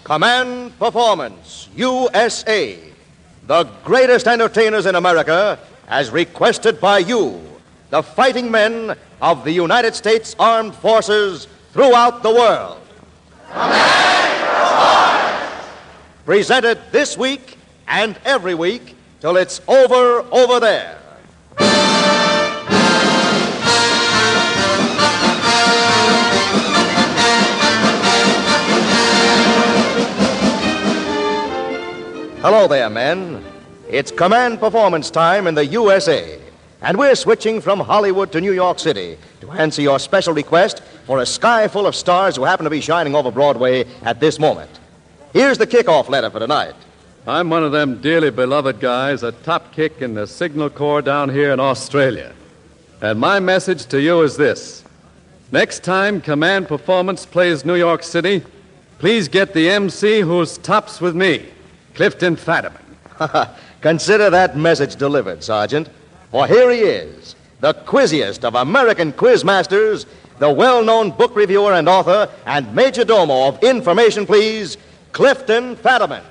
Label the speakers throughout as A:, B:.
A: Command Performance, USA. The greatest entertainers in America, as requested by you, the fighting men of the United States Armed Forces throughout the world. Command Performance! Presented this week and every week till it's over there. Hello there, men. It's Command Performance time in the USA. And we're switching from Hollywood to New York City to answer your special request for a sky full of stars who happen to be shining over Broadway at this moment. Here's the kickoff letter for tonight.
B: I'm one of them dearly beloved guys, a top kick in the Signal Corps down here in Australia. And my message to you is this. Next time Command Performance plays New York City, please get the MC who's tops with me, Clifton Fadiman.
A: Consider that message delivered, Sergeant. For here he is, the quizziest of American quizmasters, the well-known book reviewer and author, and major domo of Information Please, Clifton Fadiman.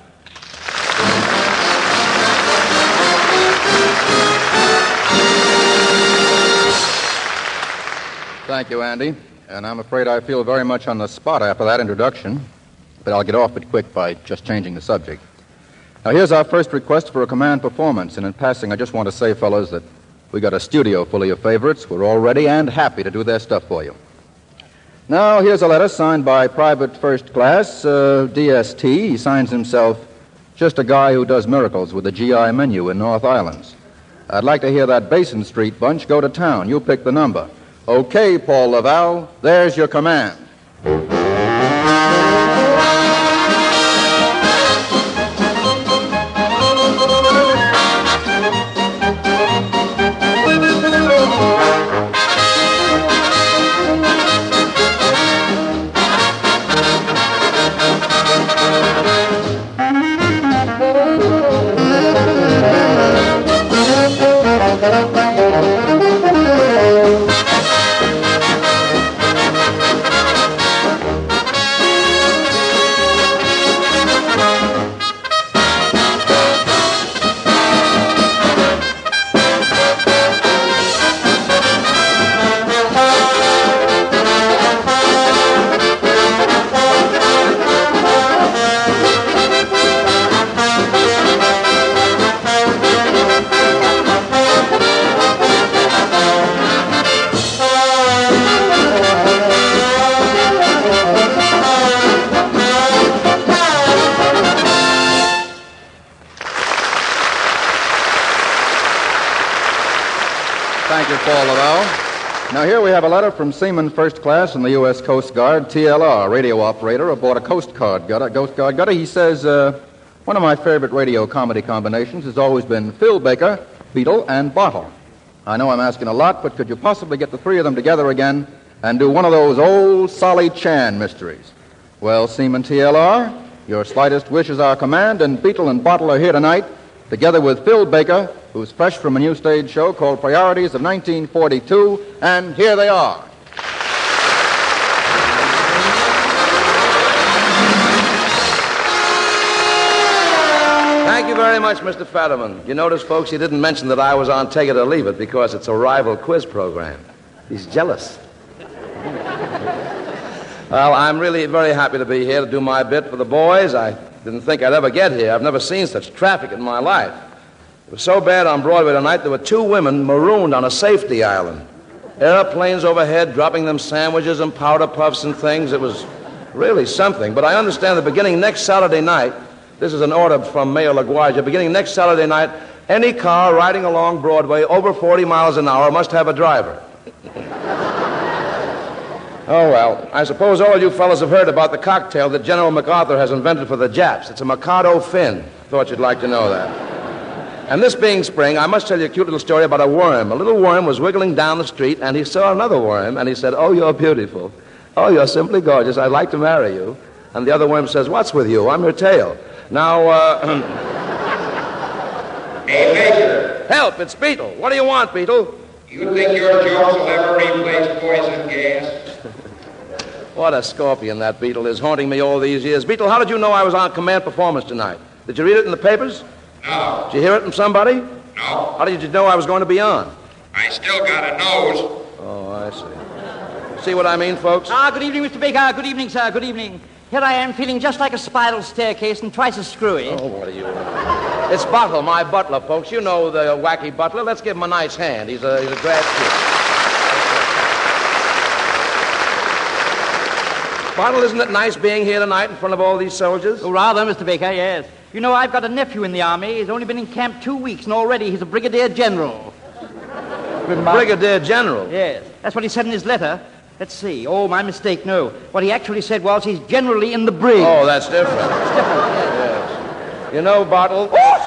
C: Thank you, Andy. And I'm afraid I feel very much on the spot after that introduction, but I'll get off it quick by just changing the subject. Now, here's our first request for a command performance, and in passing, I just want to say, fellows, that we got a studio full of your favorites. We're all ready and happy to do their stuff for you. Now, here's a letter signed by Private First Class, DST. He signs himself, just a guy who does miracles with the GI menu in North Islands. I'd like to hear that Basin Street bunch go to town. You pick the number. Okay, Paul Laval, there's your command. Thank you, Paul Laval. Now, here we have a letter from Seaman First Class in the U.S. Coast Guard, TLR, radio operator aboard a Coast Guard gutter. He says, one of my favorite radio comedy combinations has always been Phil Baker, Beetle, and Bottle. I know I'm asking a lot, but could you possibly get the three of them together again and do one of those old Solly Chan mysteries? Well, Seaman TLR, your slightest wish is our command, and Beetle and Bottle are here tonight, together with Phil Baker, who's fresh from a new stage show called Priorities of 1942, and here they are.
D: Thank you very much, Mr. Fadiman. You notice, folks, he didn't mention that I was on Take It or Leave It because it's a rival quiz program. He's jealous. Well, I'm really very happy to be here to do my bit for the boys. I didn't think I'd ever get here. I've never seen such traffic in my life. It was so bad on Broadway tonight, there were two women marooned on a safety island. Airplanes overhead dropping them sandwiches and powder puffs and things. It was really something. But I understand that beginning next Saturday night, this is an order from Mayor LaGuardia, beginning next Saturday night, any car riding along Broadway over 40 miles an hour must have a driver. Oh, well, I suppose all you fellas have heard about the cocktail that General MacArthur has invented for the Japs. It's a Mikado Fin. Thought you'd like to know that. And this being spring, I must tell you a cute little story about a worm. A little worm was wiggling down the street, and he saw another worm, and he said, "Oh, you're beautiful. Oh, you're simply gorgeous. I'd like to marry you." And the other worm says, "What's with you? I'm your tail." Now,
E: Hey, Major.
D: Help, it's Beetle. What do you want, Beetle?
E: You think your jokes will ever replace poison gas?
D: What a scorpion that Beetle is, haunting me all these years. Beetle, how did you know I was on Command Performance tonight? Did you read it in the papers?
E: No.
D: Did you hear it from somebody?
E: No.
D: How did you know I was going to be on?
E: I still got a nose.
D: Oh, I see. See what I mean, folks?
F: Good evening, Mr. Baker. Good evening, sir. Good evening. Here I am, feeling just like a spiral staircase and twice as screwy.
D: Oh, what are you... It's Butler, my butler, folks. You know the wacky butler. Let's give him a nice hand. He's a grad kid. Butler, isn't it nice being here tonight in front of all these soldiers?
F: Oh, rather, Mr. Baker, yes. You know, I've got a nephew in the Army. He's only been in camp 2 weeks, and already he's a brigadier general.
D: Brigadier General?
F: Yes. That's what he said in his letter. Let's see. Oh, my mistake, no. What he actually said was he's generally in the brig.
D: Oh, that's different.
F: It's different, yes.
D: Yes. You know, Bartle...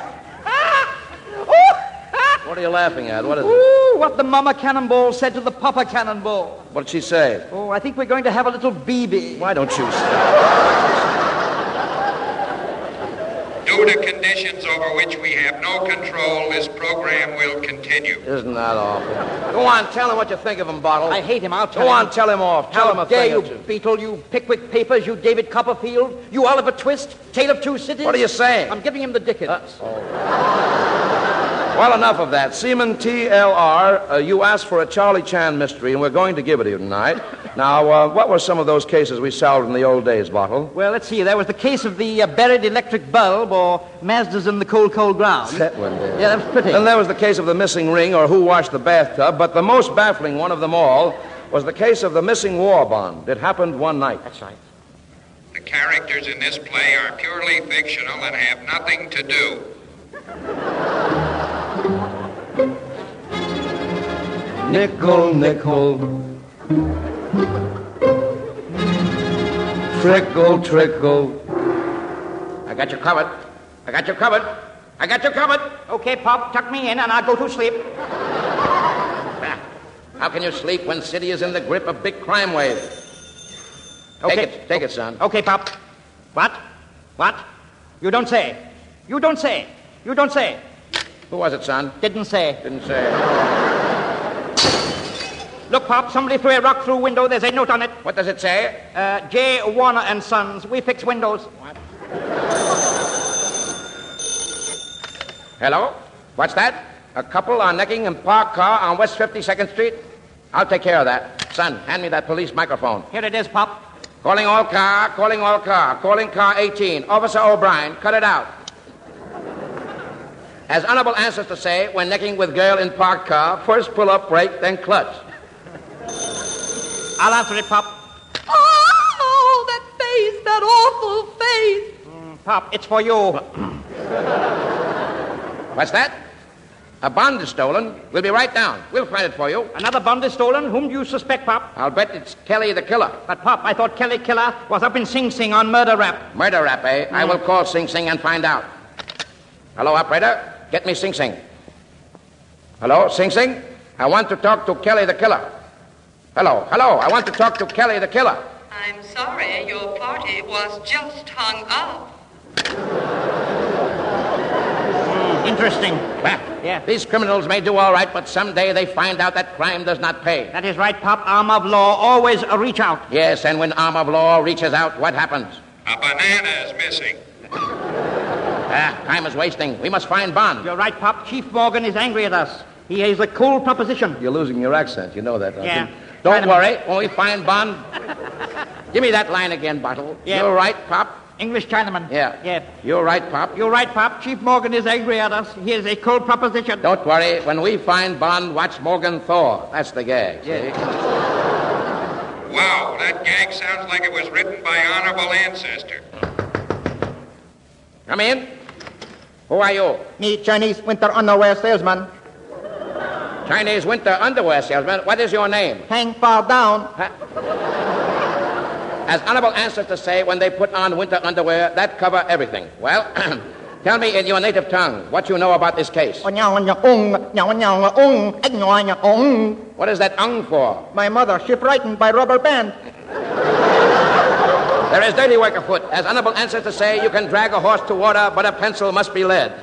D: What are you laughing at? What is it?
F: Ooh, what the mama cannonball said to the papa cannonball.
D: What did she say?
F: Oh, I think we're going to have a little BB.
D: Why don't you stop?
E: Due to conditions over which we have no control, this program will continue.
D: Isn't that awful? Go on, tell him what you think of him, Bartle.
F: I hate him. I'll tell him.
D: Go on, tell him off. Tell him
F: How
D: a
F: dare
D: thing
F: you,
D: or two.
F: Beetle, you Pickwick Papers, you David Copperfield, you Oliver Twist, Tale of Two Cities.
D: What are you saying?
F: I'm giving him the Dickens.
D: Well, enough of that. Seaman TLR, you asked for a Charlie Chan mystery, and we're going to give it to you tonight. Now, what were some of those cases we solved in the old days, Bottle?
F: Well, let's see. There was the case of the buried electric bulb, or Mazdas in the cold, cold ground.
D: That one there.
F: Yeah, that was pretty.
D: Then there was the case of the missing ring, or who washed the bathtub, but the most baffling one of them all was the case of the missing war bond. It happened one night.
F: That's right.
E: The characters in this play are purely fictional and have nothing to do.
D: Nickel, nickel. Trickle, trickle. I got you covered. I got you covered. I got you covered.
F: Okay, Pop, tuck me in and I'll go to sleep.
D: How can you sleep when city is in the grip of big crime wave?
F: Okay.
D: Take it, son.
F: Okay, Pop. What? What? You don't say. You don't say. You don't say.
D: Who was it, son?
F: Didn't say.
D: Didn't say.
F: Look, Pop, somebody threw a rock through a window. There's a note on it.
D: What does it say?
F: J. Warner and Sons. We fix windows.
D: What? Hello? What's that? A couple are necking in parked car on West 52nd Street? I'll take care of that. Son, hand me that police microphone.
F: Here it is, Pop.
D: Calling all car, calling all car, calling car 18. Officer O'Brien, cut it out. As honorable answers to say, when necking with girl in parked car, first pull up brake, then clutch.
F: I'll answer it, Pop.
G: Oh, that face, that awful face.
F: Pop, it's for you.
D: What's that? A bond is stolen. We'll be right down. We'll find it for you.
F: Another bond is stolen? Whom do you suspect, Pop?
D: I'll bet it's Kelly the Killer.
F: But, Pop, I thought Kelly Killer was up in Sing Sing on murder rap.
D: Murder rap, eh? I will call Sing Sing and find out. Hello, operator. Get me Sing Sing. Hello, Sing Sing? I want to talk to Kelly the Killer. Hello, I want to talk to Kelly the Killer.
G: I'm sorry, your party was just hung up.
F: Interesting.
D: Well,
F: Yeah.
D: these criminals may do all right, but someday they find out that crime does not pay.
F: That is right, Pop. Arm of law always reach out.
D: Yes, and when arm of law reaches out, what happens?
E: A banana is missing.
D: Time is wasting. We must find Bond.
F: You're right, Pop. Chief Morgan is angry at us. He is a cold proposition.
D: You're losing your accent. You know that, don't
F: Yeah.
D: you? Don't worry. When we find Bond... Give me that line again, Bottle.
F: Yeah.
D: You're right, Pop.
F: English Chinaman.
D: Yeah.
F: Yeah.
D: You're right, Pop.
F: You're right, Pop. Chief Morgan is angry at us. He is a cold proposition.
D: Don't worry. When we find Bond, watch Morgan Thor. That's the gag.
F: Yeah.
D: See?
E: Wow, that gag sounds like it was written by honorable ancestor.
D: Come in. Who are you?
H: Me, Chinese winter underwear salesman.
D: Chinese winter underwear salesman. What is your name?
H: Hang far down.
D: As honorable answer to say, when they put on winter underwear, that cover everything. Well, tell me in your native tongue what you know about this case. What is that ung for?
H: My mother, shipwrighting by rubber band.
D: There is dirty work afoot. As honorable answer to say, you can drag a horse to water, but a pencil must be lead.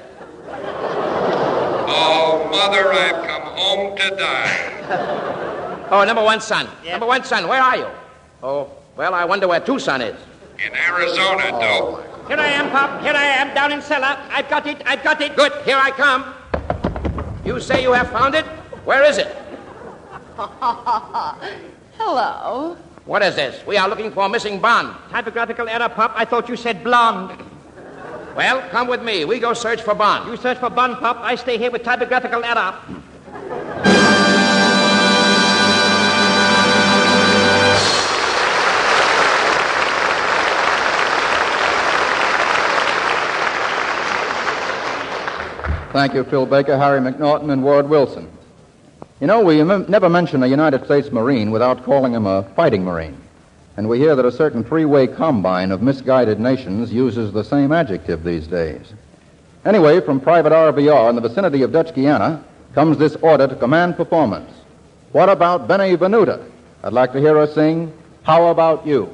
E: Oh, Mother, I've come home to die.
D: Oh, number one son.
F: Yeah.
D: Number one son, where are you? Oh, Well, I wonder where Tucson is.
E: In Arizona, Dope.
H: Here I am, Pop. Here I am, down in cellar. I've got it.
D: Good, here I come. You say you have found it? Where is it?
G: Hello.
D: What is this? We are looking for a missing bond.
H: Typographical error, Pop. I thought you said blonde.
D: Well, come with me. We go search for bond.
H: You search for Bond, Pop. I stay here with typographical error.
C: Thank you, Phil Baker, Harry McNaughton, and Ward Wilson. You know, we never mention a United States Marine without calling him a fighting Marine. And we hear that a certain three-way combine of misguided nations uses the same adjective these days. Anyway, from Private RVR in the vicinity of Dutch Guiana comes this order to command performance. What about Benny Venuta? I'd like to hear her sing, How About You?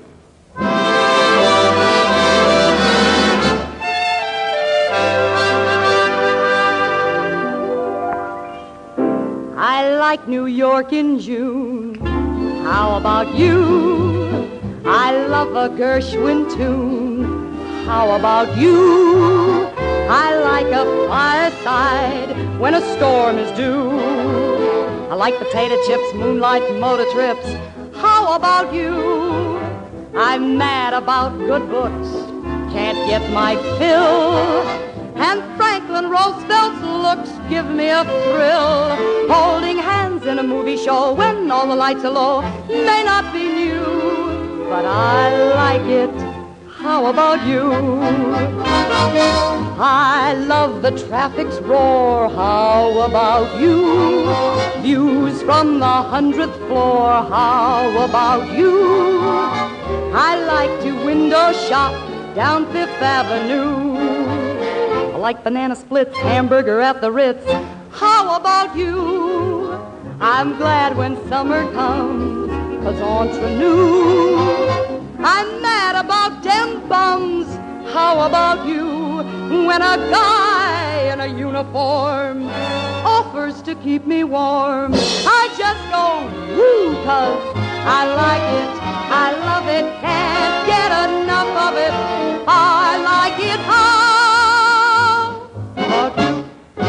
I: I like New York in June. How about you? I love a Gershwin tune. How about you? I like a fireside when a storm is due. I like potato chips, moonlight motor trips. How about you? I'm mad about good books, can't get my fill. And Franklin Roosevelt's looks give me a thrill. Holding hands in a movie show when all the lights are low may not be new, but I like it. How about you? I love the traffic's roar. How about you? Views from the 100th floor. How about you? I like to window shop down Fifth Avenue. I like banana splits, hamburger at the Ritz. How about you? I'm glad when summer comes, 'cause entre nous, I'm mad about dem bums. How about you? When a guy in a uniform offers to keep me warm, I just go woo, 'cause I like it, I love it, can't get enough of it. I like it. How about you?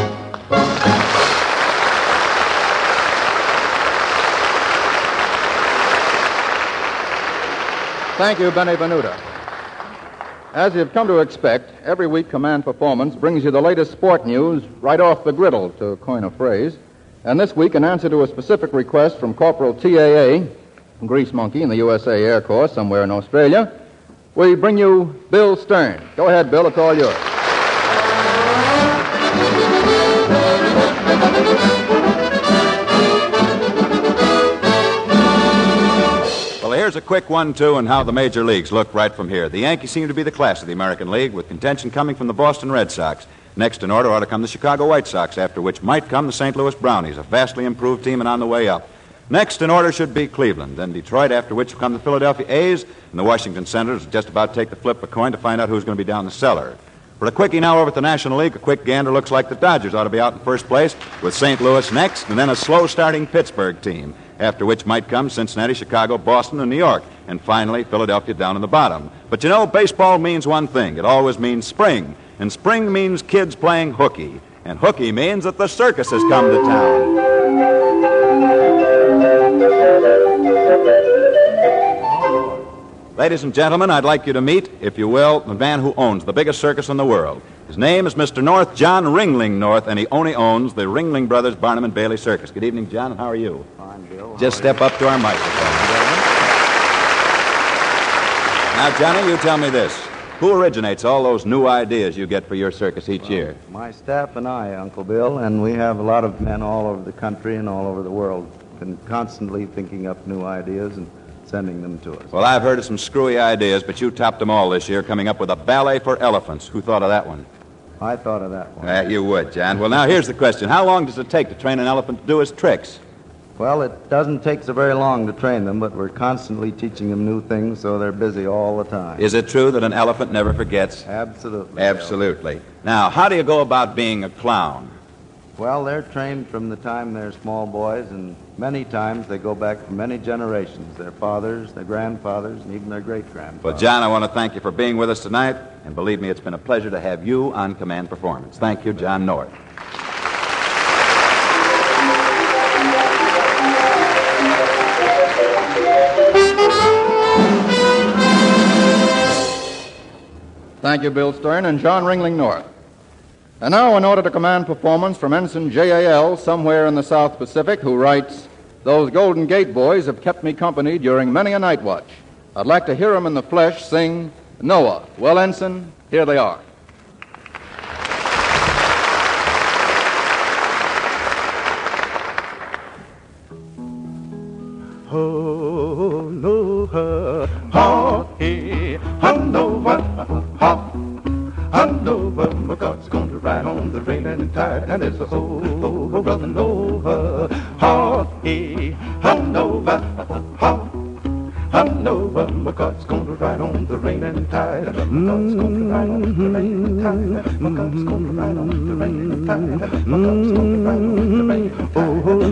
C: Thank you, Benny Venuta. As you've come to expect, every week Command Performance brings you the latest sport news right off the griddle, to coin a phrase. And this week, in answer to a specific request from Corporal TAA, from Grease Monkey in the USA Air Corps somewhere in Australia, we bring you Bill Stern. Go ahead, Bill, it's all yours.
J: Well, here's a quick 1-2 on how the major leagues look right from here. The Yankees seem to be the class of the American League, with contention coming from the Boston Red Sox. Next in order ought to come the Chicago White Sox, after which might come the St. Louis Brownies, a vastly improved team and on the way up. Next in order should be Cleveland, then Detroit, after which will come the Philadelphia A's, and the Washington Senators will just about take the flip of a coin to find out who's going to be down the cellar. For a quickie now over at the National League, a quick gander looks like the Dodgers ought to be out in first place, with St. Louis next, and then a slow-starting Pittsburgh team, after which might come Cincinnati, Chicago, Boston, and New York, and finally Philadelphia down in the bottom. But you know, baseball means one thing. It always means spring, and spring means kids playing hooky, and hooky means that the circus has come to town. Ladies and gentlemen, I'd like you to meet, if you will, the man who owns the biggest circus in the world. His name is Mr. North, John Ringling North, and he only owns the Ringling Brothers Barnum and Bailey Circus. Good evening, John, and how are you?
K: Fine, Bill.
J: Just step up to our microphone. Now, Johnny, you tell me this. Who originates all those new ideas you get for your circus each year?
K: My staff and I, Uncle Bill, and we have a lot of men all over the country and all over the world, and constantly thinking up new ideas and sending them to us.
J: Well, I've heard of some screwy ideas, but you topped them all this year, coming up with a ballet for elephants. Who thought of that one?
K: I thought of that one.
J: You would, John. Well, now, here's the question. How long does it take to train an elephant to do his tricks?
K: Well, it doesn't take so very long to train them, but we're constantly teaching them new things, so they're busy all the time.
J: Is it true that an elephant never forgets?
K: Absolutely.
J: Absolutely. Now, how do you go about being a clown?
K: Well, they're trained from the time they're small boys, and many times they go back for many generations. Their fathers, their grandfathers, and even their great-grandfathers.
J: Well, John, I want to thank you for being with us tonight, and believe me, it's been a pleasure to have you on Command Performance. Thank you, John North.
C: Thank you, Bill Stern and John Ringling North. And now, in order to command performance from Ensign J.A.L. somewhere in the South Pacific, who writes, "Those Golden Gate boys have kept me company during many a night watch. I'd like to hear them in the flesh sing Noah." Well, Ensign, here they are.
L: Oh, Noah, ha, hey, Noah, ha. Noah, my God's going to ride on the rain and tide, and it's a ho, brother Noah, ha, hey, Noah, ha. Noah, my God's going to ride on the rain and tide, my God's going to ride on the rain and tide, my God's going to ride on the rain and tide, my God's going to ride on the rain and tide. Oh,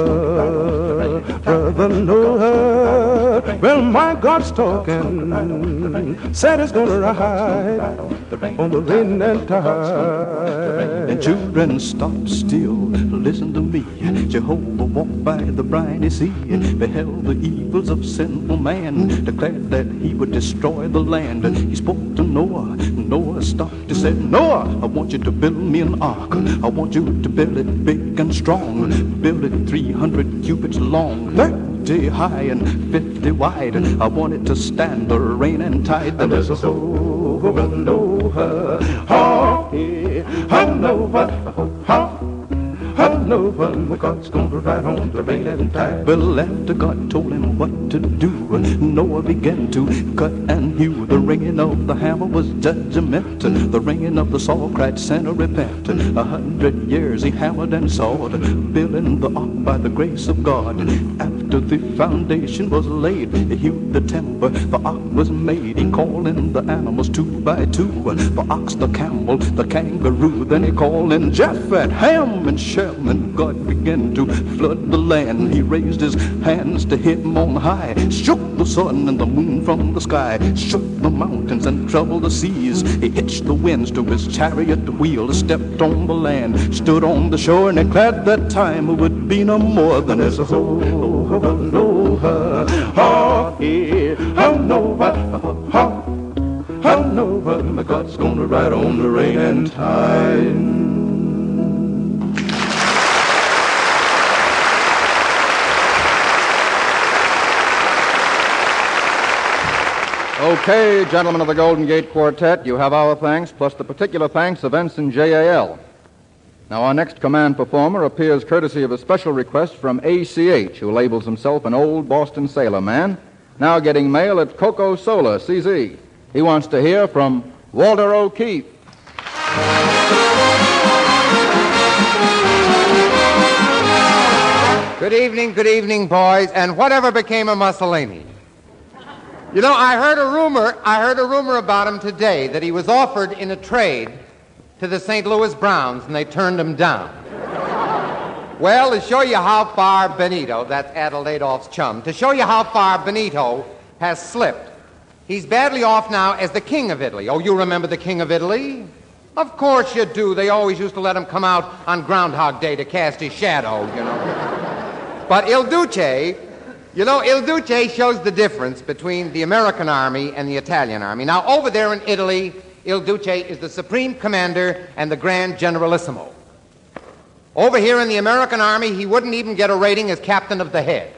L: Noah, brother Noah, well, my God's talking, said it's going to ride on the rain and tide.
M: And children, stop still, listen to me. Jehovah walked by the briny sea, beheld the evils of sinful man, declared that he would destroy the land. He spoke to Noah. Noah stopped. He said, "Noah, I want you to build me an ark. I want you to build it big and strong. Build it 300 cubits long, 30 high and 50 wide. I want it to stand the rain and tide."
L: And there's a ho, Noah, ha, hey, Noah, ha. Noah, my God's going to ride on the rain and tide.
M: Well, after God told him what to do, Noah began to cut and hew. The ringing of the hammer was judgment. The ringing of the saw cried, "Sinner, repent." 100 years he hammered and sawed, building the ark by the grace of God. After the foundation was laid, he hewed the timber, the ark was made. He called in the animals 2 by 2, the ox, the camel, the kangaroo. Then he called in Japheth, Ham, and Shem, and God began to flood the land. He raised his hands to him on high, shook the sun and the moon from the sky, shook the mountains and troubled the seas. He hitched the winds to his chariot wheel, stepped on the land, stood on the shore, and declared that time would be no more than as a whole.
L: Noah, ha, hey, Noah, ha. Noah, my God's gonna ride on the rain and tide.
C: Okay, gentlemen of the Golden Gate Quartet, you have our thanks, plus the particular thanks of Ensign J.A.L. Now, our next command performer appears courtesy of a special request from A.C.H., who labels himself an old Boston sailor man, now getting mail at Coco Sola, CZ. He wants to hear from Walter O'Keefe.
N: Good evening, boys, and whatever became of Mussolini? You know, I heard a rumor about him today, that he was offered in a trade to the St. Louis Browns, and they turned him down. Well, to show you how far Benito, that's Adel Adolph's chum, to show you how far Benito has slipped, he's badly off now as the King of Italy. Oh, you remember the King of Italy? Of course you do. They always used to let him come out on Groundhog Day to cast his shadow, you know. But Il Duce... You know, Il Duce shows the difference between the American army and the Italian army. Now, over there in Italy, Il Duce is the supreme commander and the grand generalissimo. Over here in the American army, he wouldn't even get a rating as captain of the head.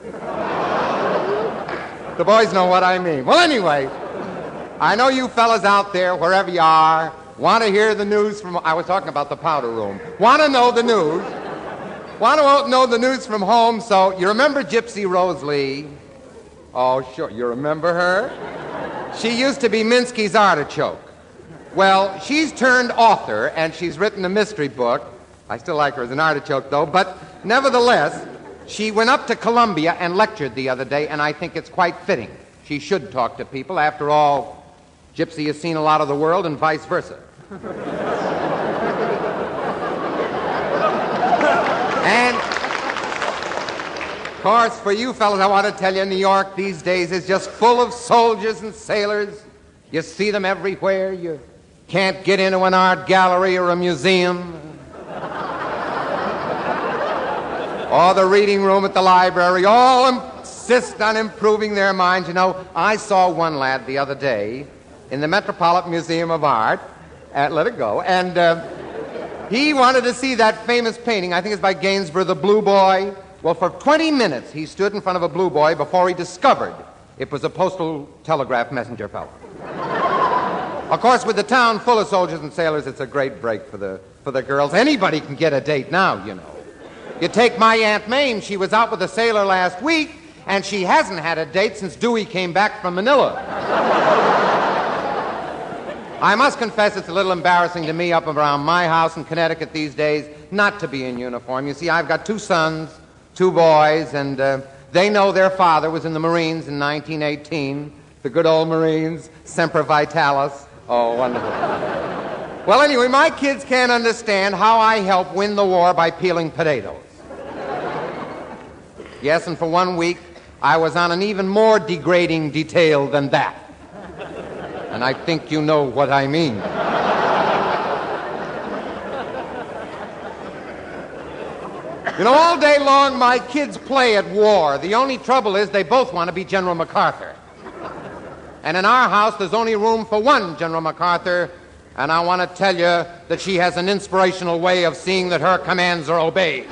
N: The boys know what I mean. Well, anyway, I know you fellas out there, wherever you are, want to hear the news from... I was talking about the powder room. Want to know the news... Want to know the news from home, so you remember Gypsy Rose Lee? Oh, sure, you remember her? She used to be Minsky's artichoke. Well, she's turned author, and she's written a mystery book. I still like her as an artichoke, though, but nevertheless, she went up to Columbia and lectured the other day, and I think it's quite fitting. She should talk to people. After all, Gypsy has seen a lot of the world, and vice versa. course, for you fellas, I want to tell you, New York these days is just full of soldiers and sailors. You see them everywhere. You can't get into an art gallery or a museum. Or the reading room at the library. All insist on improving their minds. You know, I saw one lad the other day in the Metropolitan Museum of Art. Let it go. And he wanted to see that famous painting. I think it's by Gainsborough, The Blue Boy. Well, for 20 minutes, he stood in front of a blue boy before he discovered it was a postal telegraph messenger fellow. Of course, with the town full of soldiers and sailors, it's a great break for the girls. Anybody can get a date now, you know. You take my Aunt Mame. She was out with a sailor last week, and she hasn't had a date since Dewey came back from Manila. I must confess it's a little embarrassing to me up around my house in Connecticut these days not to be in uniform. You see, I've got 2 sons, 2 boys, and they know their father was in the Marines in 1918. The good old Marines, Semper Vitalis. Oh, wonderful. Well, anyway, my kids can't understand how I help win the war by peeling potatoes. Yes, and for 1 week, I was on an even more degrading detail than that. And I think you know what I mean. You know, all day long, my kids play at war. The only trouble is they both want to be General MacArthur. And in our house, there's only room for one General MacArthur, and I want to tell you that she has an inspirational way of seeing that her commands are obeyed.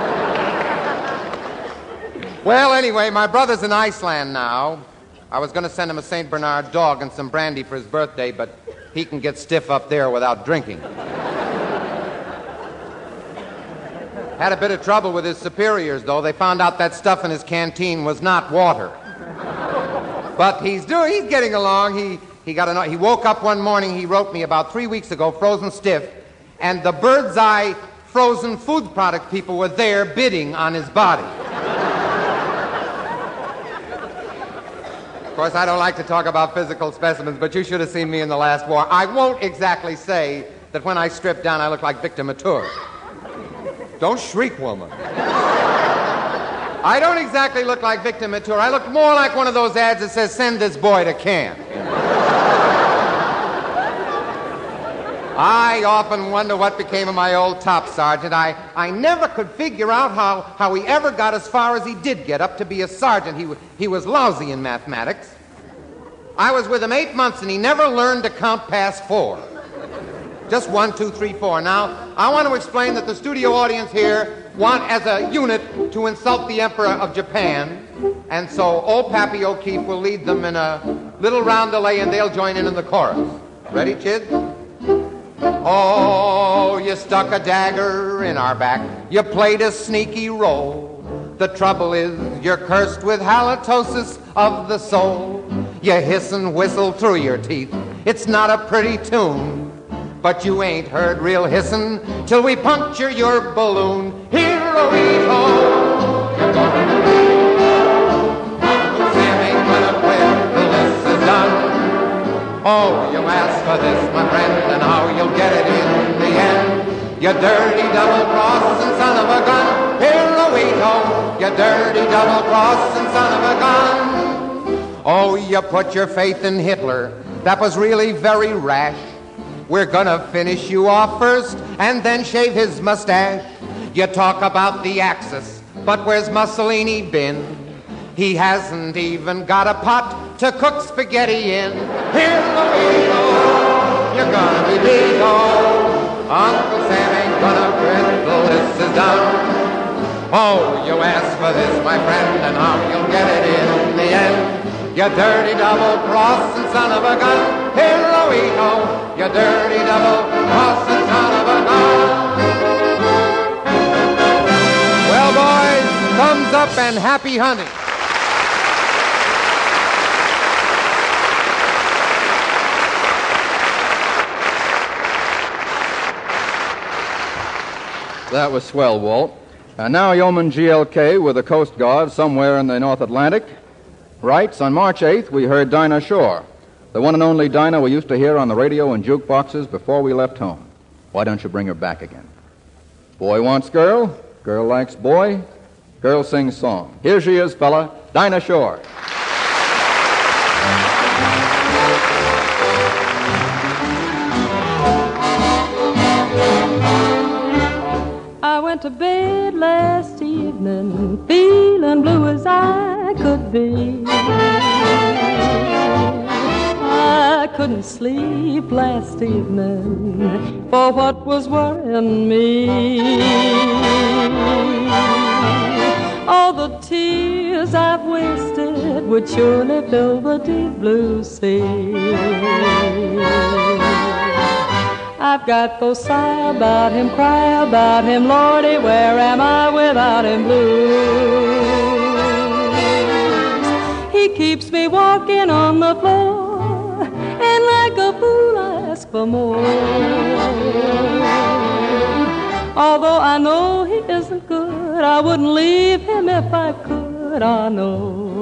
N: Well, anyway, my brother's in Iceland now. I was going to send him a St. Bernard dog and some brandy for his birthday, but he can get stiff up there without drinking. Had a bit of trouble with his superiors, though. They found out that stuff in his canteen was not water. But he's getting along. He woke up one morning, he wrote me about 3 weeks ago, frozen stiff, and the Bird's Eye frozen food product people were there bidding on his body. Of course, I don't like to talk about physical specimens, but you should have seen me in the last war. I won't exactly say that when I stripped down, I look like Victor Mature. Don't shriek, woman. I don't exactly look like Victor Mature. I look more like one of those ads that says, send this boy to camp. I often wonder what became of my old top sergeant. I never could figure out how he ever got as far as he did get up to be a sergeant. He was lousy in mathematics. I was with him 8 months, and he never learned to count past 4. Just 1, 2, 3, 4. Now, I want to explain that the studio audience here want, as a unit, to insult the Emperor of Japan. And so old Pappy O'Keefe will lead them in a little roundelay, and they'll join in the chorus. Ready, kids? Oh, you stuck a dagger in our back. You played a sneaky role. The trouble is you're cursed with halitosis of the soul. You hiss and whistle through your teeth. It's not a pretty tune. But you ain't heard real hissin' till we puncture your balloon. Hero-ito, you're gonna be. Uncle Sam ain't gonna quit till this is done. Oh, you asked for this, my friend, and how you'll get it in the end. You dirty double-crossing son of a gun. Hero-ito, you dirty double-crossing son of a gun. Oh, you put your faith in Hitler. That was really very rash. We're gonna finish you off first and then shave his mustache. You talk about the Axis, but where's Mussolini been? He hasn't even got a pot to cook spaghetti in. Here, Louito, you're gonna be Vito. Uncle Sam ain't gonna quit till this is done. Oh, you asked for this, my friend, and how you'll get it in the end. You dirty double-crossing son of a gun. Hero-ito, you dirty double-crossing son of a gun. Well, boys, thumbs up and happy hunting.
C: That was swell, Walt. And now Yeoman GLK with the Coast Guard somewhere in the North Atlantic writes, on March 8th, we heard Dinah Shore, the one and only Dinah we used to hear on the radio and jukeboxes before we left home. Why don't you bring her back again? Boy wants girl, girl likes boy, Girl sings song. Here she is, fella, Dinah Shore.
I: I went to bed last evening, feeling blue as I could be. I couldn't sleep last evening for what was worrying me. All the tears I've wasted would surely fill the deep blue sea. I've got to sigh about him, cry about him, Lordy, where am I without him blues? He keeps me walking on the floor, and like a fool I ask for more. Although I know he isn't good, I wouldn't leave him if I could, I know.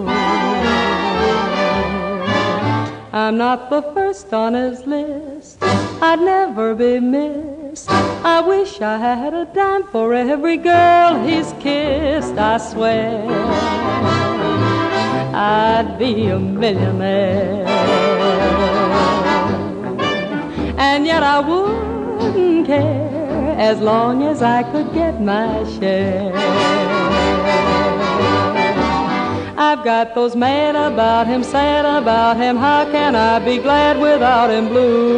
I: I'm not the first on his list, I'd never be missed. I wish I had a dime for every girl he's kissed. I swear I'd be a millionaire, and yet I wouldn't care as long as I could get my share. I've got those mad about him, sad about him. How can I be glad without him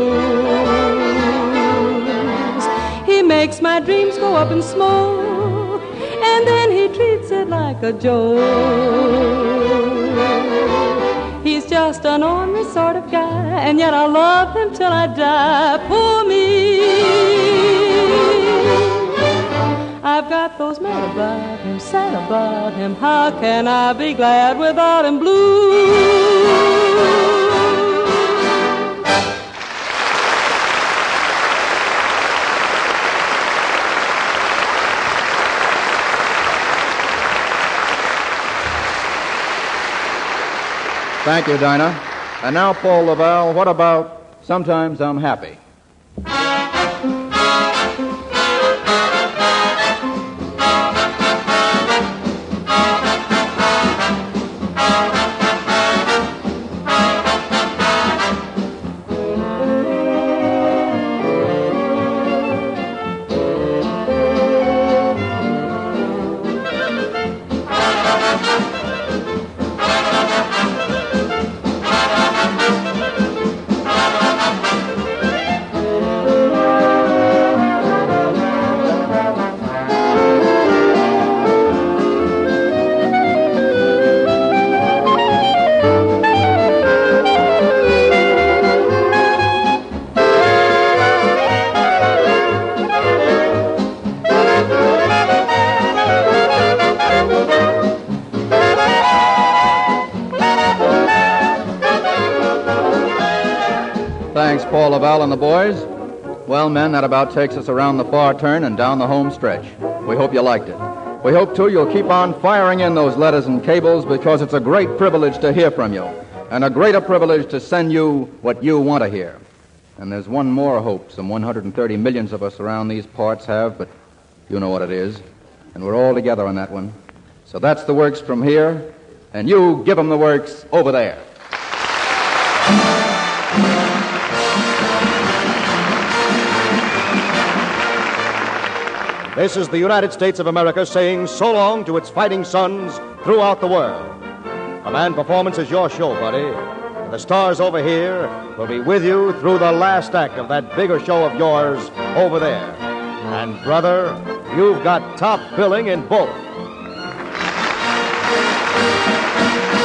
I: blues? He makes my dreams go up in smoke, and then he treats it like a joke. He's just an ordinary sort of guy, and yet I love him till I die. Poor me. I've got those mad about him, sad about him. How can I be glad without him blue?
C: Thank you, Dinah. And now, Paul Laval, what about Sometimes I'm Happy? Thanks, Paul Laval and the boys. Well, men, that about takes us around the far turn and down the home stretch. We hope you liked it. We hope, too, you'll keep on firing in those letters and cables, because it's a great privilege to hear from you, and a greater privilege to send you what you want to hear. And there's one more hope some 130 millions of us around these parts have, but you know what it is, and we're all together on that one. So that's the works from here, and you give them the works over there.
A: This is the United States of America saying so long to its fighting sons throughout the world. Command Performance is your show, buddy. And the stars over here will be with you through the last act of that bigger show of yours over there. And, brother, you've got top billing in both.